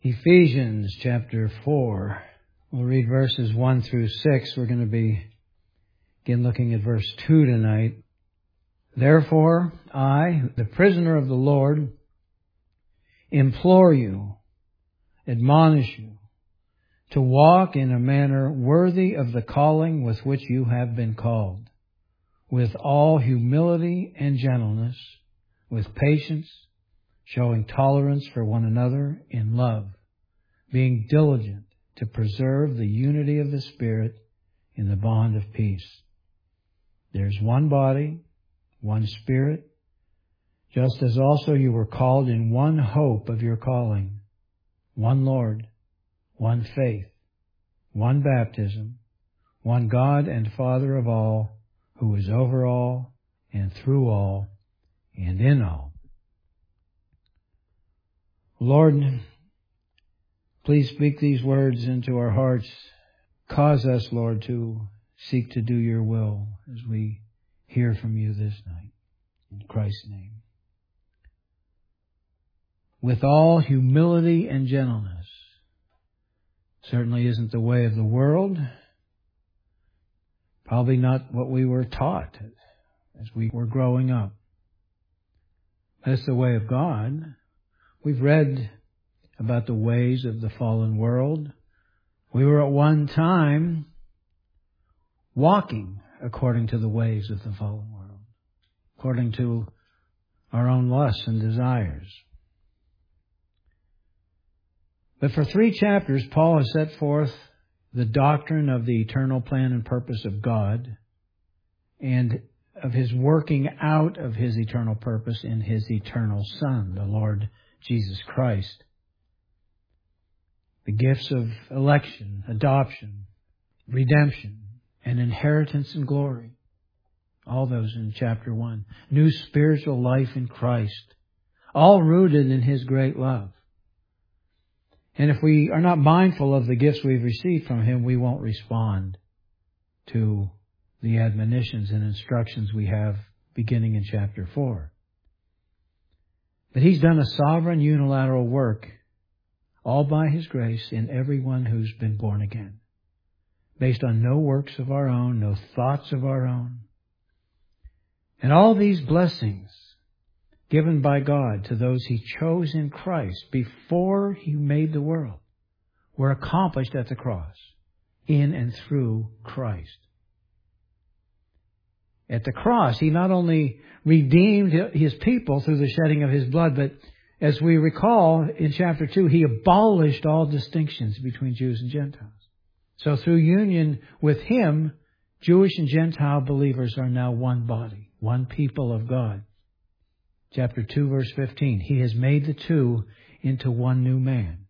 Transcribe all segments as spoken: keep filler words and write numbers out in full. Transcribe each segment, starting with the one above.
Ephesians chapter four. We'll read verses one through six. We're going to be again looking at verse two tonight. Therefore, I, the prisoner of the Lord, implore you, admonish you, to walk in a manner worthy of the calling with which you have been called, with all humility and gentleness, with patience, showing tolerance for one another in love, being diligent to preserve the unity of the Spirit in the bond of peace. There's one body, one Spirit, just as also you were called in one hope of your calling, one Lord, one faith, one baptism, one God and Father of all, who is over all and through all and in all. Lord, please speak these words into our hearts. Cause us, Lord, to seek to do your will as we hear from you this night. In Christ's name. With all humility and gentleness. Certainly isn't the way of the world. Probably not what we were taught as we were growing up. That's the way of God. We've read about the ways of the fallen world. We were at one time walking according to the ways of the fallen world, according to our own lusts and desires. But for three chapters, Paul has set forth the doctrine of the eternal plan and purpose of God and of His working out of His eternal purpose in His eternal Son, the Lord Jesus Christ. The gifts of election, adoption, redemption, and inheritance and glory. All those in chapter one. New spiritual life in Christ. All rooted in His great love. And if we are not mindful of the gifts we've received from Him, we won't respond to the admonitions and instructions we have beginning in chapter four. But He's done a sovereign unilateral work, all by His grace, in everyone who's been born again, based on no works of our own, no thoughts of our own. And all these blessings given by God to those He chose in Christ before He made the world were accomplished at the cross, in and through Christ. At the cross, He not only redeemed His people through the shedding of His blood, but as we recall in chapter two, He abolished all distinctions between Jews and Gentiles. So through union with Him, Jewish and Gentile believers are now one body, one people of God. Chapter two, verse fifteen, He has made the two into one new man.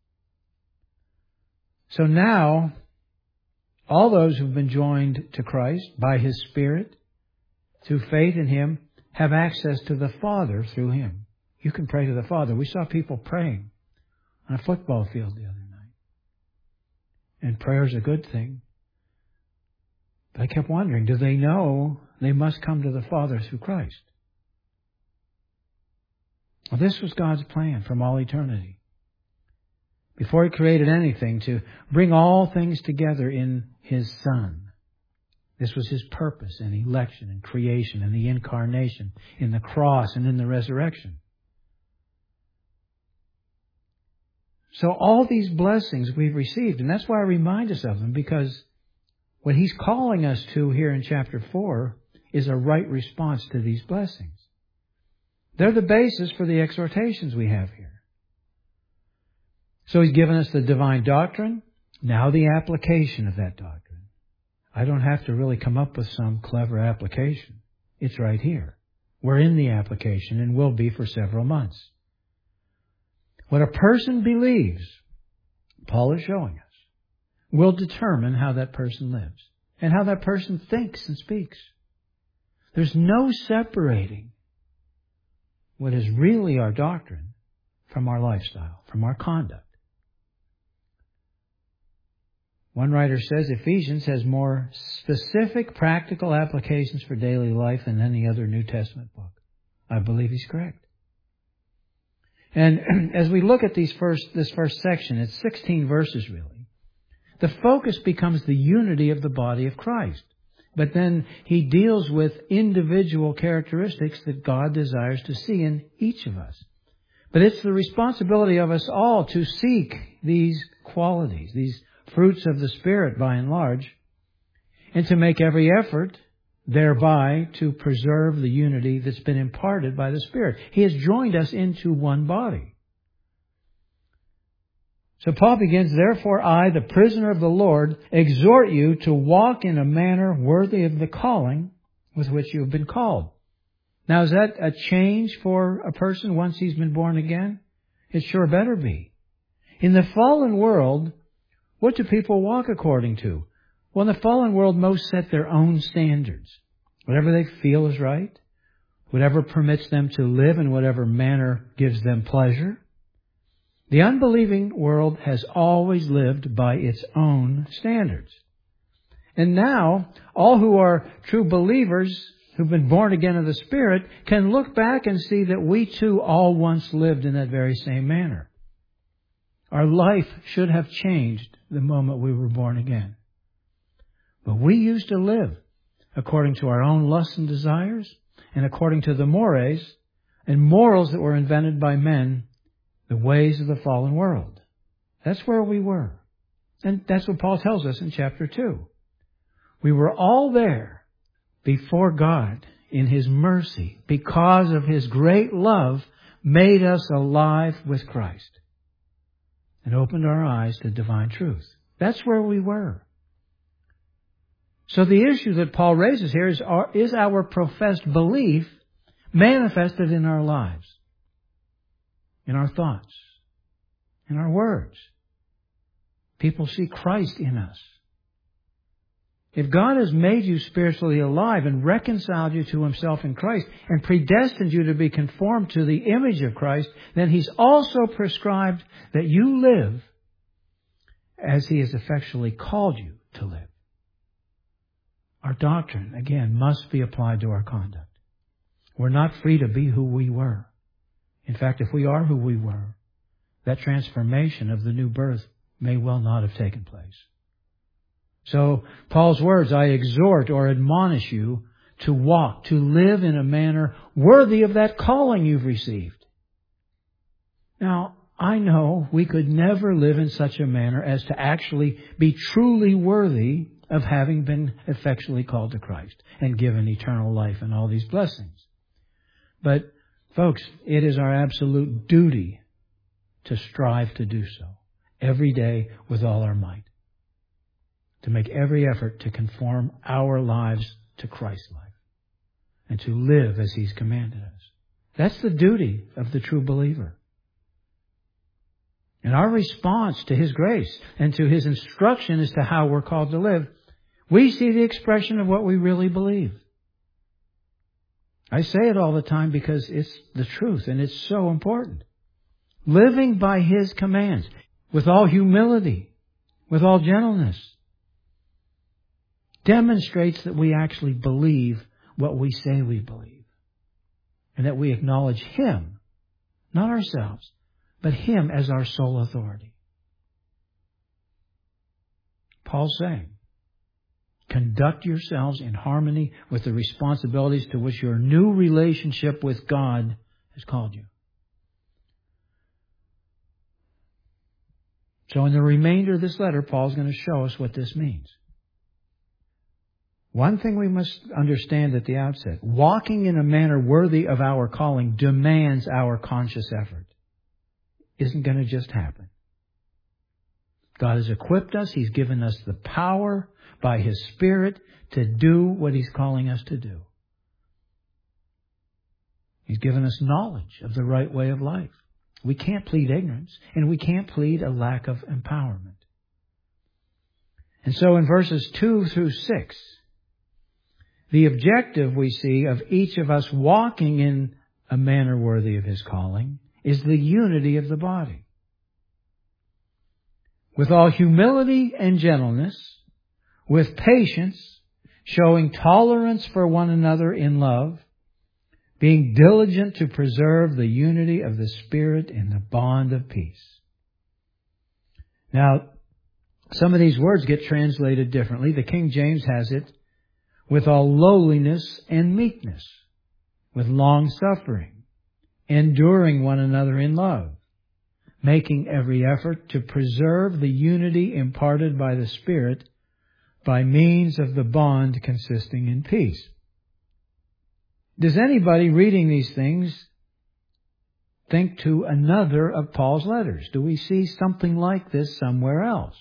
So now, all those who've been joined to Christ by His Spirit, through faith in Him, have access to the Father through Him. You can pray to the Father. We saw people praying on a football field the other night. And prayer is a good thing. But I kept wondering, do they know they must come to the Father through Christ? Well, this was God's plan from all eternity. Before He created anything, to bring all things together in His Son. This was His purpose in election and creation and the incarnation, in the cross and in the resurrection. So all these blessings we've received, and that's why I remind us of them, because what He's calling us to here in chapter four is a right response to these blessings. They're the basis for the exhortations we have here. So He's given us the divine doctrine, now the application of that doctrine. I don't have to really come up with some clever application. It's right here. We're in the application and will be for several months. What a person believes, Paul is showing us, will determine how that person lives and how that person thinks and speaks. There's no separating what is really our doctrine from our lifestyle, from our conduct. One writer says Ephesians has more specific practical applications for daily life than any other New Testament book. I believe he's correct. And as we look at these first, this first section, it's sixteen verses really. The focus becomes the unity of the body of Christ. But then he deals with individual characteristics that God desires to see in each of us. But it's the responsibility of us all to seek these qualities, these fruits of the Spirit by and large, and to make every effort thereby to preserve the unity that's been imparted by the Spirit. He has joined us into one body. So Paul begins, therefore I, the prisoner of the Lord, exhort you to walk in a manner worthy of the calling with which you have been called. Now, is that a change for a person once he's been born again? It sure better be. In the fallen world, what do people walk according to? Well, in the fallen world, most set their own standards. Whatever they feel is right, whatever permits them to live in whatever manner gives them pleasure. The unbelieving world has always lived by its own standards. And now, all who are true believers, who've been born again of the Spirit, can look back and see that we too all once lived in that very same manner. Our life should have changed the moment we were born again. But we used to live according to our own lusts and desires, and according to the mores and morals that were invented by men, the ways of the fallen world. That's where we were. And that's what Paul tells us in chapter two. We were all there before God in His mercy, because of His great love, made us alive with Christ and opened our eyes to divine truth. That's where we were. So the issue that Paul raises here is our, is our professed belief manifested in our lives, in our thoughts, in our words. People see Christ in us. If God has made you spiritually alive and reconciled you to Himself in Christ and predestined you to be conformed to the image of Christ, then He's also prescribed that you live as He has effectually called you to live. Our doctrine, again, must be applied to our conduct. We're not free to be who we were. In fact, if we are who we were, that transformation of the new birth may well not have taken place. So, Paul's words, I exhort or admonish you to walk, to live in a manner worthy of that calling you've received. Now, I know we could never live in such a manner as to actually be truly worthy of having been effectually called to Christ and given eternal life and all these blessings. But, folks, it is our absolute duty to strive to do so every day with all our might, to make every effort to conform our lives to Christ's life and to live as He's commanded us. That's the duty of the true believer. And our response to His grace and to His instruction as to how we're called to live, we see the expression of what we really believe. I say it all the time because it's the truth and it's so important. Living by His commands with all humility, with all gentleness, demonstrates that we actually believe what we say we believe. And that we acknowledge Him, not ourselves, but Him as our sole authority. Paul's saying, conduct yourselves in harmony with the responsibilities to which your new relationship with God has called you. So in the remainder of this letter, Paul's going to show us what this means. One thing we must understand at the outset, walking in a manner worthy of our calling demands our conscious effort. Isn't going to just happen. God has equipped us. He's given us the power by His Spirit to do what He's calling us to do. He's given us knowledge of the right way of life. We can't plead ignorance, and we can't plead a lack of empowerment. And so in verses two through six, the objective we see of each of us walking in a manner worthy of His calling is the unity of the body. With all humility and gentleness, with patience, showing tolerance for one another in love, being diligent to preserve the unity of the Spirit in the bond of peace. Now, some of these words get translated differently. The King James has it, with all lowliness and meekness, with long suffering, enduring one another in love, making every effort to preserve the unity imparted by the Spirit by means of the bond consisting in peace. Does anybody reading these things think to another of Paul's letters? Do we see something like this somewhere else?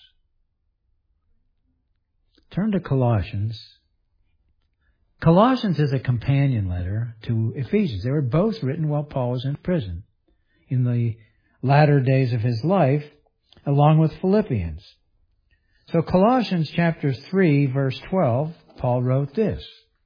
Turn to Colossians. Colossians is a companion letter to Ephesians. They were both written while Paul was in prison in the latter days of his life, along with Philippians. So Colossians chapter three, verse twelve, Paul wrote this.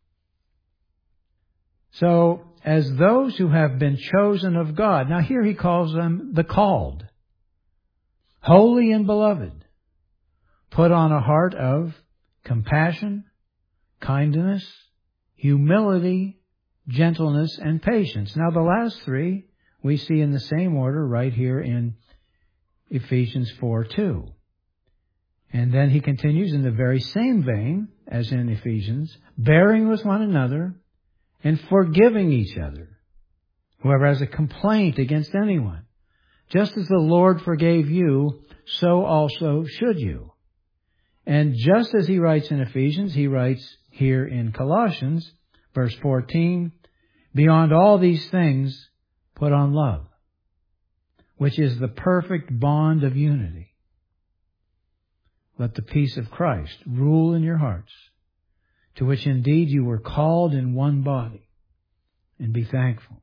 So, as those who have been chosen of God, now here he calls them the called, holy and beloved, put on a heart of compassion, kindness, humility, gentleness, and patience. Now the last three we see in the same order right here in Ephesians four two. And then he continues in the very same vein as in Ephesians, bearing with one another and forgiving each other, whoever has a complaint against anyone. Just as the Lord forgave you, so also should you. And just as he writes in Ephesians, he writes here in Colossians, verse fourteen, beyond all these things, put on love, which is the perfect bond of unity. Let the peace of Christ rule in your hearts, to which indeed you were called in one body, and be thankful.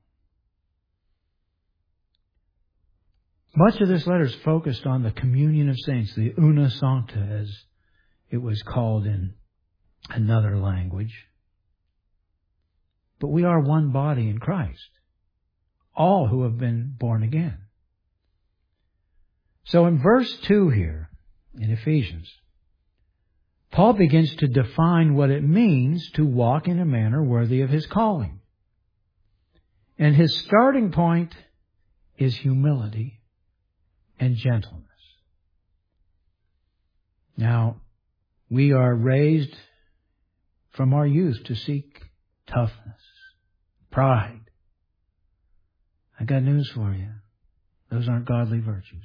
Much of this letter is focused on the communion of saints, the una sancta, as it was called in another language. But we are one body in Christ, all who have been born again. So in verse two here, in Ephesians, Paul begins to define what it means to walk in a manner worthy of his calling. And his starting point is humility and gentleness. Now, we are raised from our youth to seek toughness, pride. I got news for you. Those aren't godly virtues.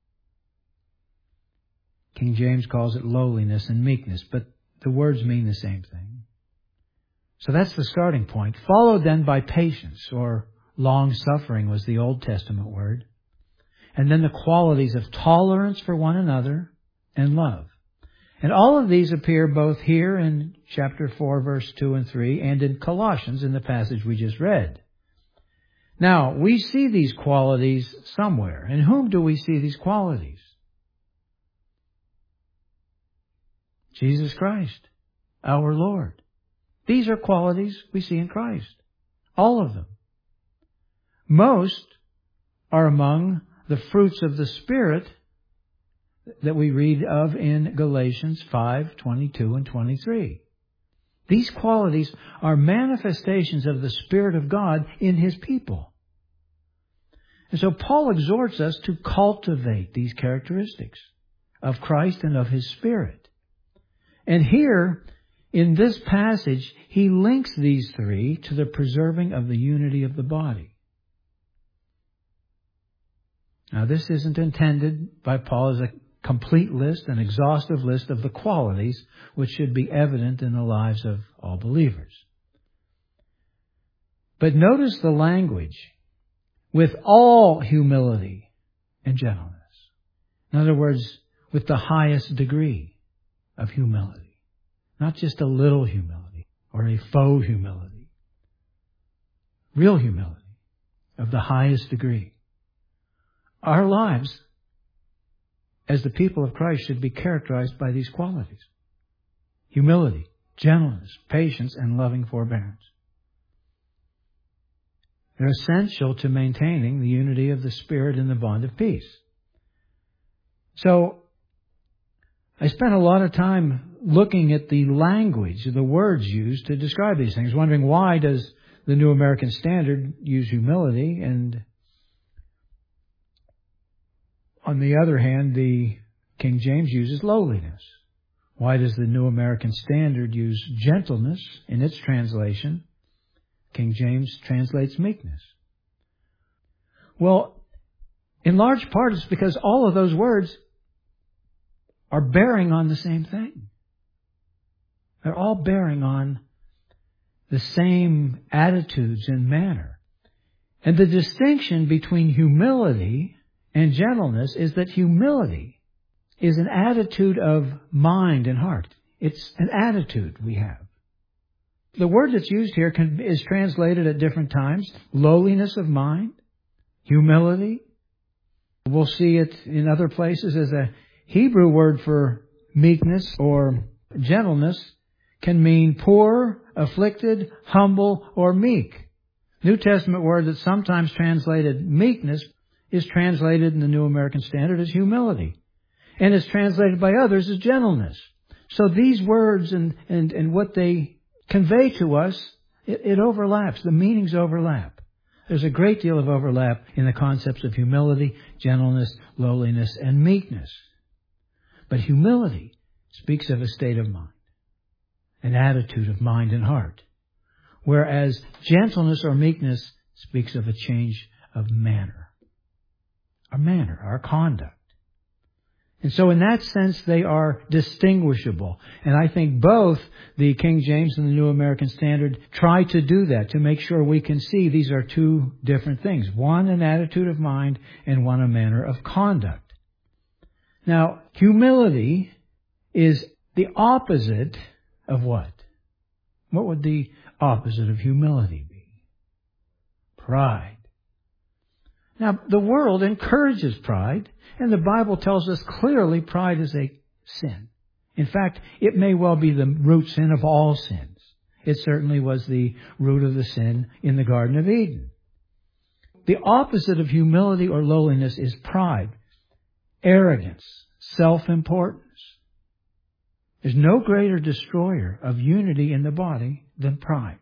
King James calls it lowliness and meekness, but the words mean the same thing. So that's the starting point. Followed then by patience, or long-suffering was the Old Testament word. And then the qualities of tolerance for one another and love. And all of these appear both here in chapter four, verse two and three, and in Colossians in the passage we just read. Now, we see these qualities somewhere. In whom do we see these qualities? Jesus Christ, our Lord. These are qualities we see in Christ. All of them. Most are among the fruits of the Spirit that we read of in Galatians five, twenty-two and twenty-three. These qualities are manifestations of the Spirit of God in His people. And so Paul exhorts us to cultivate these characteristics of Christ and of His Spirit. And here, in this passage, he links these three to the preserving of the unity of the body. Now, this isn't intended by Paul as a complete list, an exhaustive list of the qualities which should be evident in the lives of all believers. But notice the language, with all humility and gentleness. In other words, with the highest degree of humility. Not just a little humility or a faux humility. Real humility of the highest degree. Our lives as the people of Christ should be characterized by these qualities. Humility, gentleness, patience, and loving forbearance. They're essential to maintaining the unity of the Spirit in the bond of peace. So, I spent a lot of time looking at the language, the words used to describe these things, wondering why does the New American Standard use humility, and on the other hand, the King James uses lowliness. Why does the New American Standard use gentleness in its translation? King James translates meekness. Well, in large part, it's because all of those words are bearing on the same thing. They're all bearing on the same attitudes and manner. And the distinction between humility and gentleness is that humility is an attitude of mind and heart. It's an attitude we have. The word that's used here can, is translated at different times. Lowliness of mind, humility. We'll see it in other places as a Hebrew word for meekness or gentleness can mean poor, afflicted, humble, or meek. New Testament word that's sometimes translated meekness is translated in the New American Standard as humility. And is translated by others as gentleness. So these words and, and, and what they convey to us, it, it overlaps. The meanings overlap. There's a great deal of overlap in the concepts of humility, gentleness, lowliness, and meekness. But humility speaks of a state of mind, an attitude of mind and heart. Whereas gentleness or meekness speaks of a change of manner. Our manner, our conduct. And so in that sense, they are distinguishable. And I think both the King James and the New American Standard try to do that, to make sure we can see these are two different things. One, an attitude of mind, and one, a manner of conduct. Now, humility is the opposite of what? What would the opposite of humility be? Pride. Now, the world encourages pride, and the Bible tells us clearly pride is a sin. In fact, it may well be the root sin of all sins. It certainly was the root of the sin in the Garden of Eden. The opposite of humility or lowliness is pride, arrogance, self-importance. There's no greater destroyer of unity in the body than pride.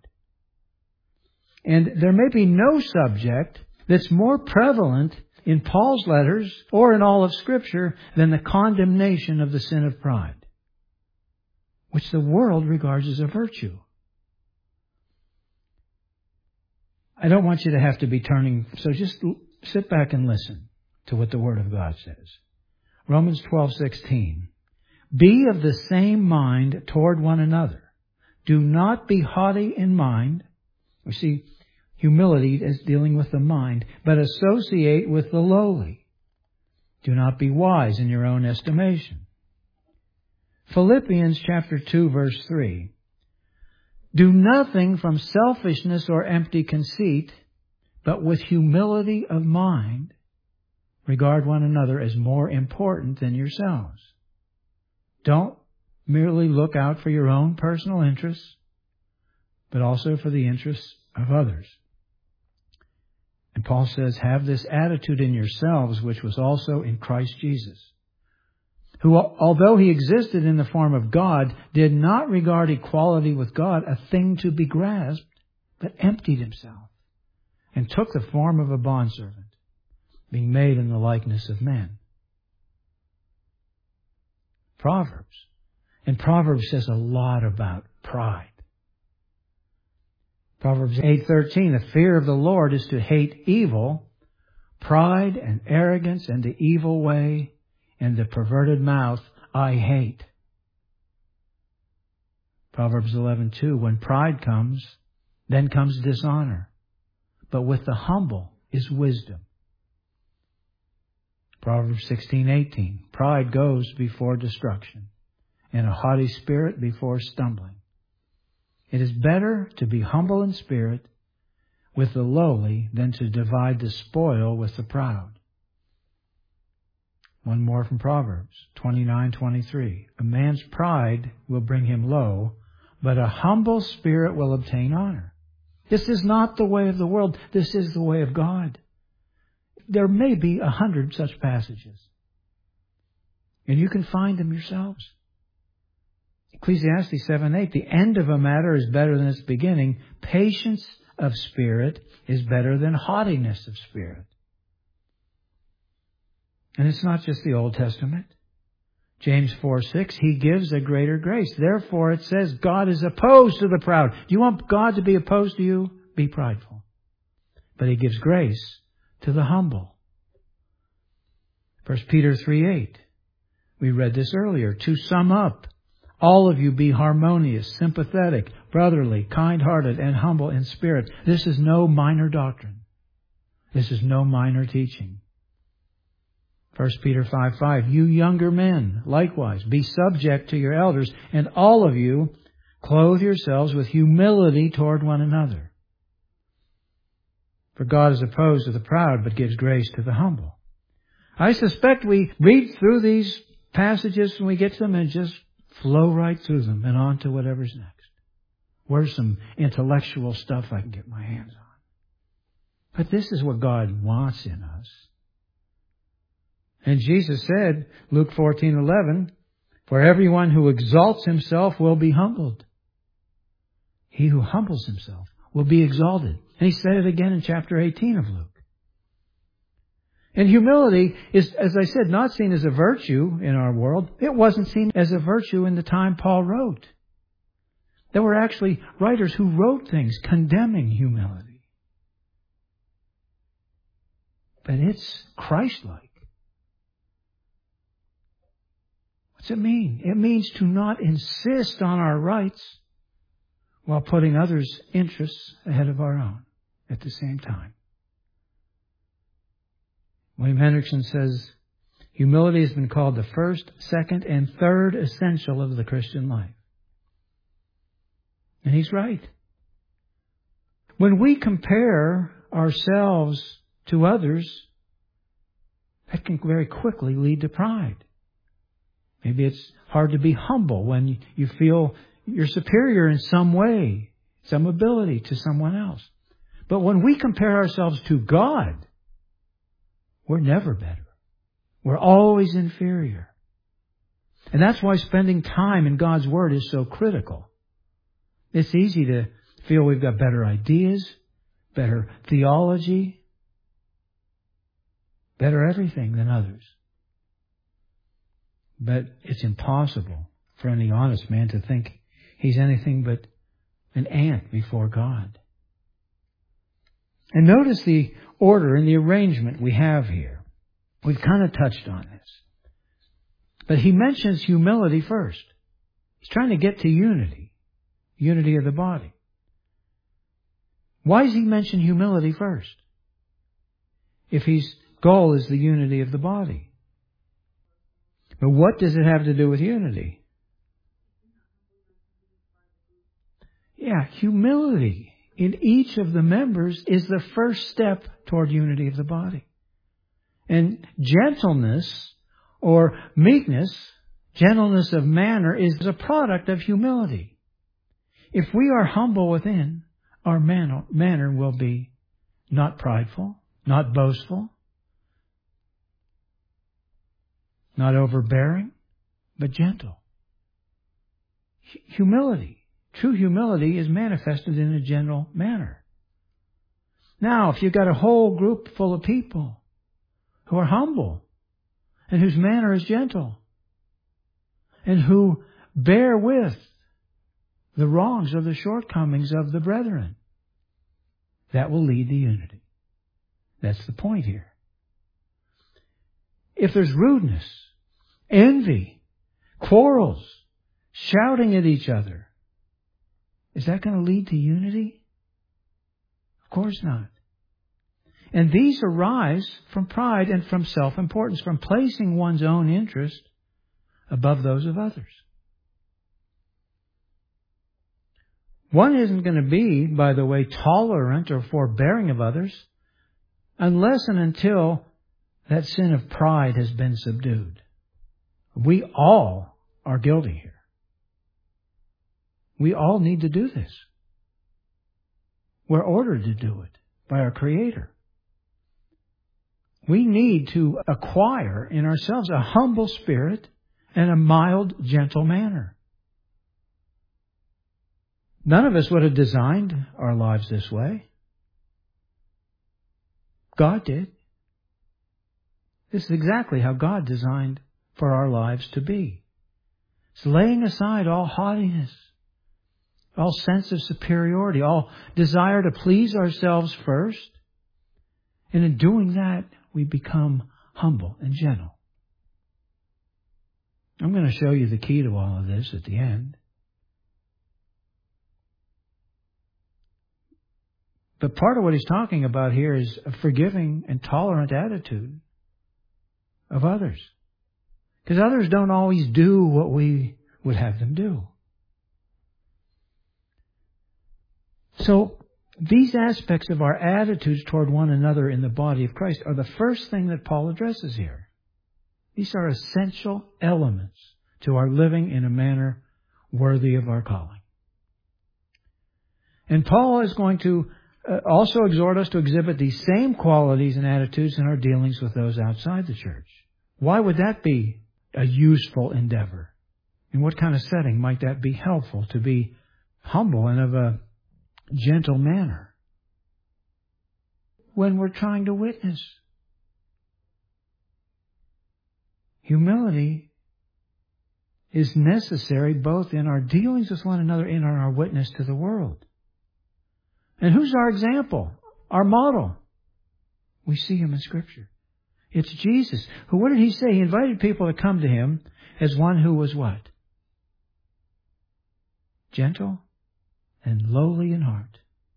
And there may be no subject that's more prevalent in Paul's letters or in all of Scripture than the condemnation of the sin of pride, which the world regards as a virtue. I don't want you to have to be turning, so just sit back and listen to what the Word of God says. Romans twelve sixteen. Be of the same mind toward one another. Do not be haughty in mind. We see humility is dealing with the mind, but associate with the lowly. Do not be wise in your own estimation. Philippians chapter two, verse three. Do nothing from selfishness or empty conceit, but with humility of mind, regard one another as more important than yourselves. Don't merely look out for your own personal interests, but also for the interests of others. And Paul says, have this attitude in yourselves, which was also in Christ Jesus, who, although he existed in the form of God, did not regard equality with God a thing to be grasped, but emptied himself and took the form of a bondservant, being made in the likeness of men. Proverbs. And Proverbs says a lot about pride. Proverbs eight thirteen, the fear of the Lord is to hate evil, pride and arrogance and the evil way and the perverted mouth I hate. Proverbs eleven two, when pride comes, then comes dishonor, but with the humble is wisdom. Proverbs sixteen eighteen, pride goes before destruction, and a haughty spirit before stumbling. It is better to be humble in spirit with the lowly than to divide the spoil with the proud. One more from Proverbs twenty-nine twenty-three. A man's pride will bring him low, but a humble spirit will obtain honor. This is not the way of the world. This is the way of God. There may be a hundred such passages, and you can find them yourselves. Ecclesiastes seven eight, the end of a matter is better than its beginning. Patience of spirit is better than haughtiness of spirit. And it's not just the Old Testament. James four six, He gives a greater grace. Therefore it says God is opposed to the proud. Do you want God to be opposed to you? Be prideful. But He gives grace to the humble. First Peter three eight. We read this earlier. To sum up, all of you be harmonious, sympathetic, brotherly, kind-hearted, and humble in spirit. This is no minor doctrine. This is no minor teaching. First Peter five five. You younger men, likewise, be subject to your elders, and all of you clothe yourselves with humility toward one another. For God is opposed to the proud, but gives grace to the humble. I suspect we read through these passages when we get to them and just flow right through them and on to whatever's next. Where's some intellectual stuff I can get my hands on? But this is what God wants in us. And Jesus said, Luke fourteen eleven, for everyone who exalts himself will be humbled. He who humbles himself will be exalted. And He said it again in chapter eighteen of Luke. And humility is, as I said, not seen as a virtue in our world. It wasn't seen as a virtue in the time Paul wrote. There were actually writers who wrote things condemning humility. But it's Christ-like. What's it mean? It means to not insist on our rights while putting others' interests ahead of our own at the same time. William Hendrickson says, humility has been called the first, second, and third essential of the Christian life. And he's right. When we compare ourselves to others, that can very quickly lead to pride. Maybe it's hard to be humble when you feel you're superior in some way, some ability to someone else. But when we compare ourselves to God, we're never better. We're always inferior. And that's why spending time in God's Word is so critical. It's easy to feel we've got better ideas, better theology, better everything than others. But it's impossible for any honest man to think he's anything but an ant before God. And notice the order and the arrangement we have here. We've kind of touched on this. But he mentions humility first. He's trying to get to unity. Unity of the body. Why does he mention humility first? If his goal is the unity of the body. But what does it have to do with unity? Yeah, humility in each of the members is the first step toward unity of the body. And gentleness or meekness, gentleness of manner, is a product of humility. If we are humble within, our man- manner will be not prideful, not boastful, not overbearing, but gentle. Humility. True humility is manifested in a gentle manner. Now, if you've got a whole group full of people who are humble and whose manner is gentle and who bear with the wrongs or the shortcomings of the brethren, that will lead to unity. That's the point here. If there's rudeness, envy, quarrels, shouting at each other, is that going to lead to unity? Of course not. And these arise from pride and from self-importance, from placing one's own interest above those of others. One isn't going to be, by the way, tolerant or forbearing of others unless and until that sin of pride has been subdued. We all are guilty here. We all need to do this. We're ordered to do it by our Creator. We need to acquire in ourselves a humble spirit and a mild, gentle manner. None of us would have designed our lives this way. God did. This is exactly how God designed for our lives to be. It's laying aside all haughtiness, all sense of superiority, all desire to please ourselves first. And in doing that, we become humble and gentle. I'm going to show you the key to all of this at the end. But part of what he's talking about here is a forgiving and tolerant attitude of others. Because others don't always do what we would have them do. So, these aspects of our attitudes toward one another in the body of Christ are the first thing that Paul addresses here. These are essential elements to our living in a manner worthy of our calling. And Paul is going to uh, also exhort us to exhibit these same qualities and attitudes in our dealings with those outside the church. Why would that be a useful endeavor? In what kind of setting might that be helpful, to be humble and of a gentle manner when we're trying to witness? Humility is necessary both in our dealings with one another and in our witness to the world. And who's our example? Our model? We see him in Scripture. It's Jesus. Who, what did he say? He invited people to come to him as one who was what? Gentle and lowly in heart.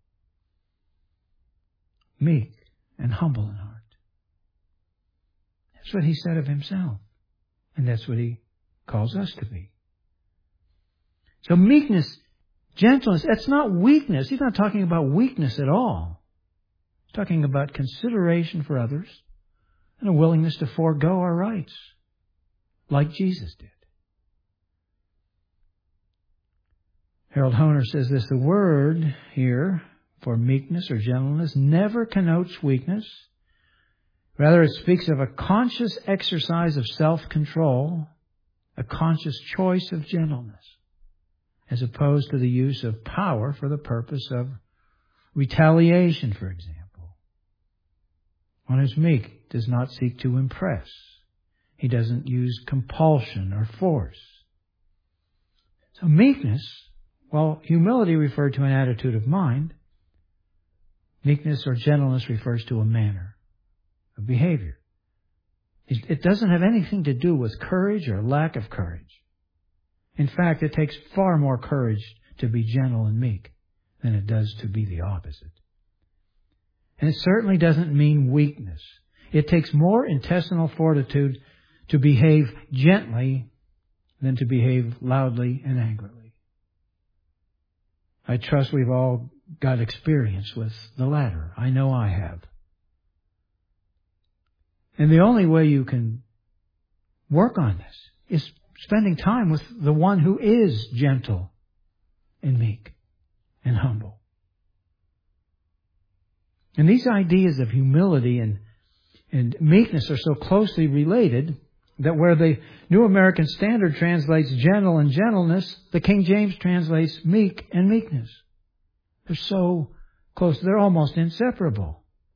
Meek and humble in heart. That's what he said of himself. And that's what he calls us to be. So meekness, gentleness, that's not weakness. He's not talking about weakness at all. He's talking about consideration for others and a willingness to forego our rights, like Jesus did. Harold Honer says this: the word here for meekness or gentleness never connotes weakness. Rather, it speaks of a conscious exercise of self-control, a conscious choice of gentleness, as opposed to the use of power for the purpose of retaliation, for example. One who's meek does not seek to impress. He doesn't use compulsion or force. So meekness, while humility referred to an attitude of mind, meekness or gentleness refers to a manner of behavior. It doesn't have anything to do with courage or lack of courage. In fact, it takes far more courage to be gentle and meek than it does to be the opposite. And it certainly doesn't mean weakness. It takes more intestinal fortitude to behave gently than to behave loudly and angrily. I trust we've all got experience with the latter. I know I have. And the only way you can work on this is spending time with the one who is gentle and meek and humble. And these ideas of humility and, and meekness are so closely related that where the New American Standard translates gentle and gentleness, the King James translates meek and meekness. They're so close. They're almost inseparable.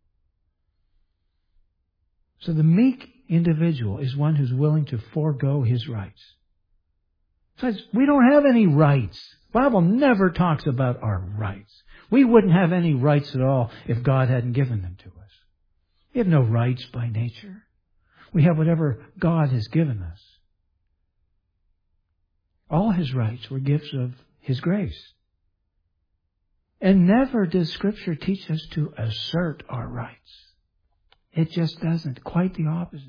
So the meek individual is one who's willing to forego his rights. Besides, we don't have any rights. The Bible never talks about our rights. We wouldn't have any rights at all if God hadn't given them to us. We have no rights by nature. We have whatever God has given us. All His rights were gifts of His grace. And never does Scripture teach us to assert our rights. It just doesn't. Quite the opposite.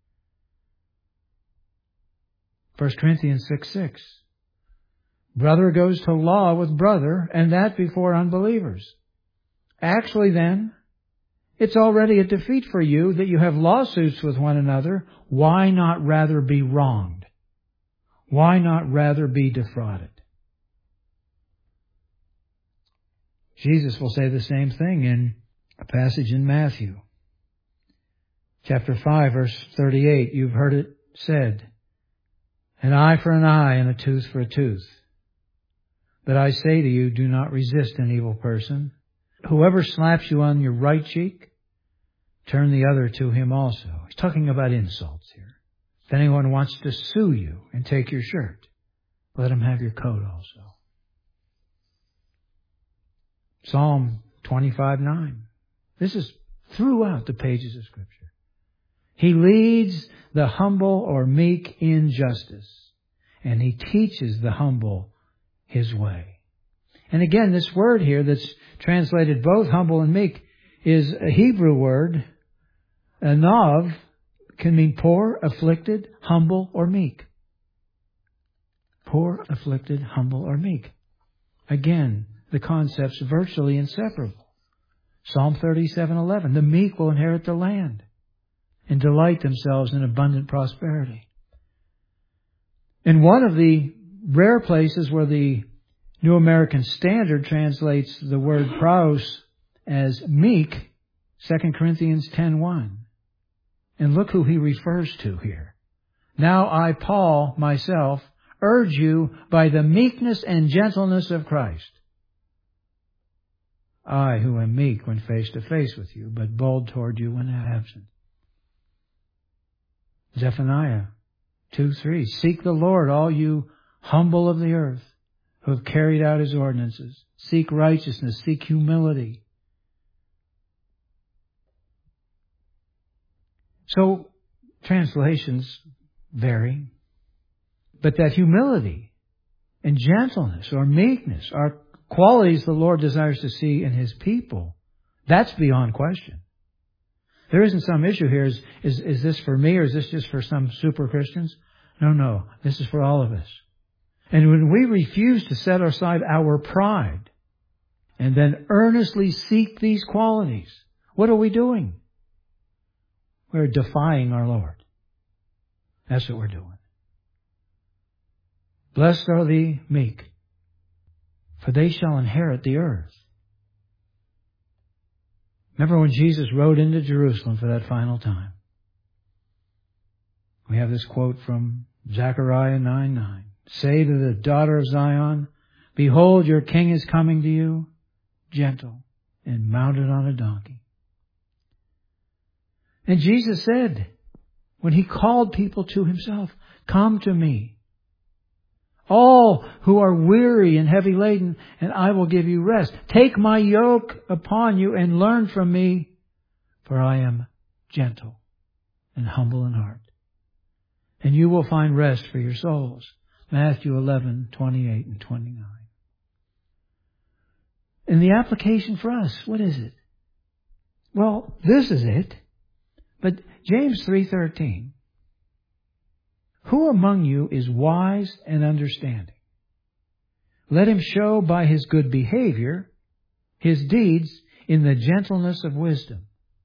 First Corinthians six six. Brother goes to law with brother, and that before unbelievers. Actually then, it's already a defeat for you that you have lawsuits with one another. Why not rather be wronged? Why not rather be defrauded? Jesus will say the same thing in a passage in Matthew. Chapter five, verse thirty-eight. You've heard it said, an eye for an eye and a tooth for a tooth. But I say to you, do not resist an evil person. Whoever slaps you on your right cheek, turn the other to him also. He's talking about insults here. If anyone wants to sue you and take your shirt, let him have your coat also. Psalm twenty-five nine. This is throughout the pages of Scripture. He leads the humble or meek in justice, and he teaches the humble his way. And again, this word here that's translated both humble and meek is a Hebrew word. A nav can mean poor, afflicted, humble, or meek. Poor, afflicted, humble, or meek. Again, the concept's virtually inseparable. Psalm thirty-seven eleven. The meek will inherit the land and delight themselves in abundant prosperity. In one of the rare places where the New American Standard translates the word praus as meek, Second Corinthians ten one. And look who he refers to here. Now I, Paul, myself, urge you by the meekness and gentleness of Christ. I, who am meek when face to face with you, but bold toward you when absent. Zephaniah two three. Seek the Lord, all you humble of the earth, who have carried out his ordinances. Seek righteousness, seek humility. So, translations vary. But that humility and gentleness or meekness are qualities the Lord desires to see in his people. That's beyond question. There isn't some issue here. Is, is, is this for me or is this just for some super Christians? No, no. This is for all of us. And when we refuse to set aside our pride and then earnestly seek these qualities, what are we doing? We're defying our Lord. That's what we're doing. Blessed are the meek, for they shall inherit the earth. Remember when Jesus rode into Jerusalem for that final time? We have this quote from Zechariah nine nine. Say to the daughter of Zion, behold, your king is coming to you, gentle and mounted on a donkey. And Jesus said, when he called people to himself, come to me, all who are weary and heavy laden, and I will give you rest. Take my yoke upon you and learn from me, for I am gentle and humble in heart. And you will find rest for your souls. Matthew eleven twenty-eight and twenty-nine. And the application for us, what is it? Well, this is it. But James three thirteen. Who among you is wise and understanding? Let him show by his good behavior his deeds in the gentleness of wisdom.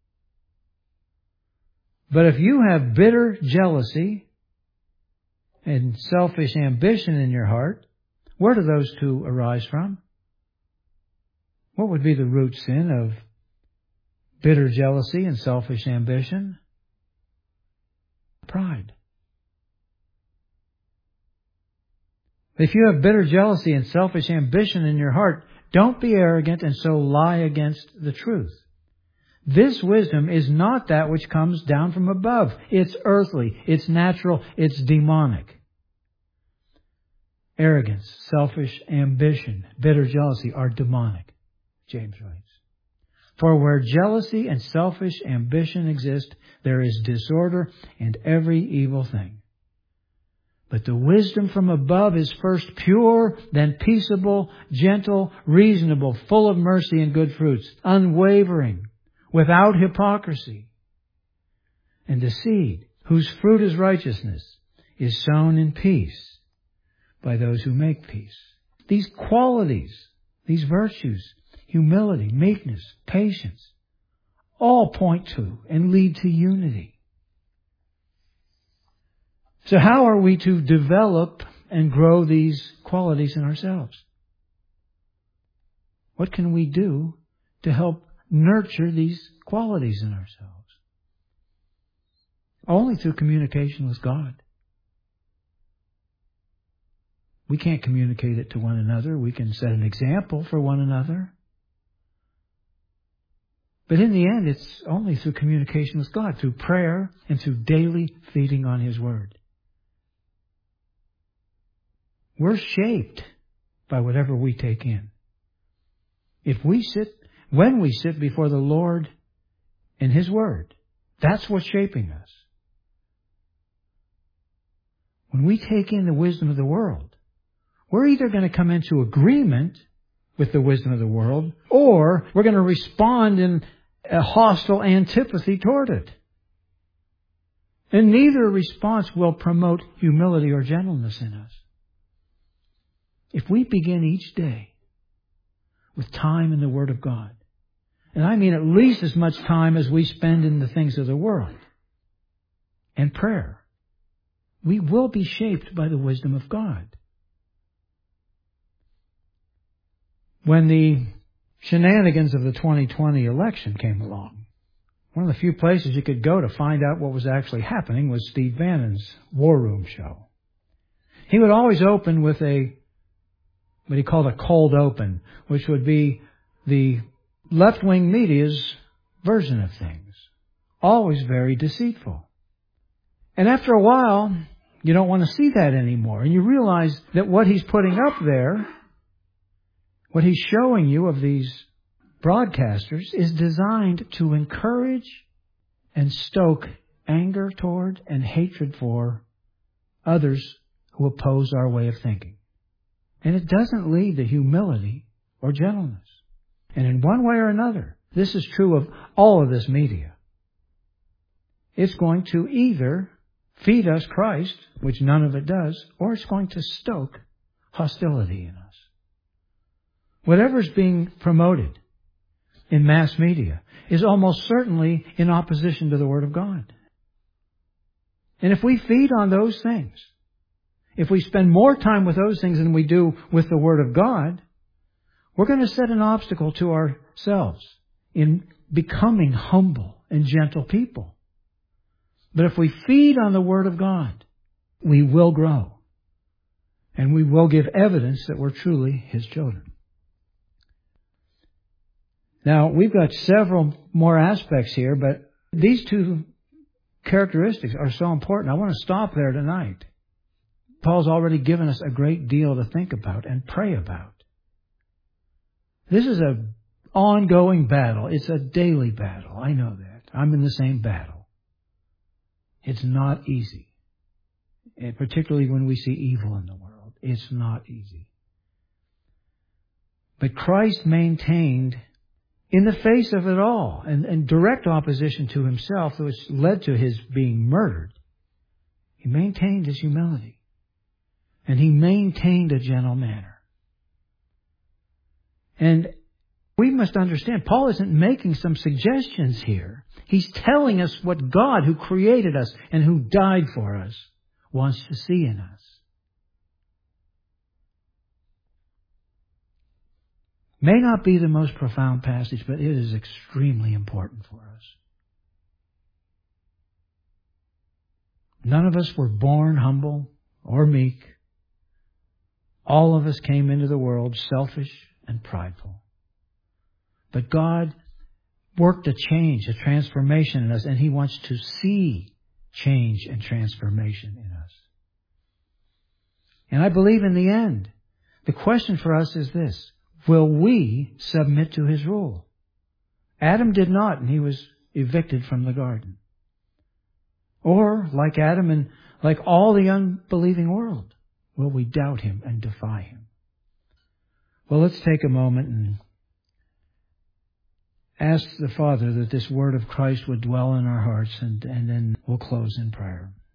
But if you have bitter jealousy and selfish ambition in your heart, where do those two arise from? What would be the root sin of bitter jealousy and selfish ambition? Pride. If you have bitter jealousy and selfish ambition in your heart, don't be arrogant and so lie against the truth. This wisdom is not that which comes down from above. It's earthly, it's natural, it's demonic. Arrogance, selfish ambition, bitter jealousy are demonic, James writes. For where jealousy and selfish ambition exist, there is disorder and every evil thing. But the wisdom from above is first pure, then peaceable, gentle, reasonable, full of mercy and good fruits, unwavering, without hypocrisy. And the seed, whose fruit is righteousness, is sown in peace by those who make peace. These qualities, these virtues, humility, meekness, patience, all point to and lead to unity. So how are we to develop and grow these qualities in ourselves? What can we do to help nurture these qualities in ourselves? Only through communication with God. We can't communicate it to one another. We can set an example for one another. But in the end, it's only through communication with God, through prayer and through daily feeding on His Word. We're shaped by whatever we take in. If we sit, when we sit before the Lord in His Word, that's what's shaping us. When we take in the wisdom of the world, we're either going to come into agreement with the wisdom of the world, or we're going to respond in a hostile antipathy toward it. And neither response will promote humility or gentleness in us. If we begin each day with time in the Word of God, and I mean at least as much time as we spend in the things of the world, and prayer, we will be shaped by the wisdom of God. When the shenanigans of the twenty twenty election came along, one of the few places you could go to find out what was actually happening was Steve Bannon's War Room show. He would always open with a, what he called a cold open, which would be the left-wing media's version of things. Always very deceitful. And after a while, you don't want to see that anymore. And you realize that what he's putting up there, what he's showing you of these broadcasters, is designed to encourage and stoke anger toward and hatred for others who oppose our way of thinking. And it doesn't lead to humility or gentleness. And in one way or another, this is true of all of this media. It's going to either feed us Christ, which none of it does, or it's going to stoke hostility in us. Whatever's being promoted in mass media is almost certainly in opposition to the Word of God. And if we feed on those things, if we spend more time with those things than we do with the Word of God, we're going to set an obstacle to ourselves in becoming humble and gentle people. But if we feed on the Word of God, we will grow. And we will give evidence that we're truly His children. Now, we've got several more aspects here, but these two characteristics are so important. I want to stop there tonight. Paul's already given us a great deal to think about and pray about. This is an ongoing battle. It's a daily battle. I know that. I'm in the same battle. It's not easy. And particularly when we see evil in the world. It's not easy. But Christ maintained, in the face of it all, and, and direct opposition to Himself, which led to His being murdered, He maintained His humility. And He maintained a gentle manner. And we must understand, Paul isn't making some suggestions here. He's telling us what God, who created us and who died for us, wants to see in us. May not be the most profound passage, but it is extremely important for us. None of us were born humble or meek. All of us came into the world selfish and prideful. But God worked a change, a transformation in us, and He wants to see change and transformation in us. And I believe in the end, the question for us is this: will we submit to His rule? Adam did not, and he was evicted from the garden. Or, like Adam and like all the unbelieving world, will we doubt Him and defy Him? Well, let's take a moment and ask the Father that this Word of Christ would dwell in our hearts, and, and then we'll close in prayer.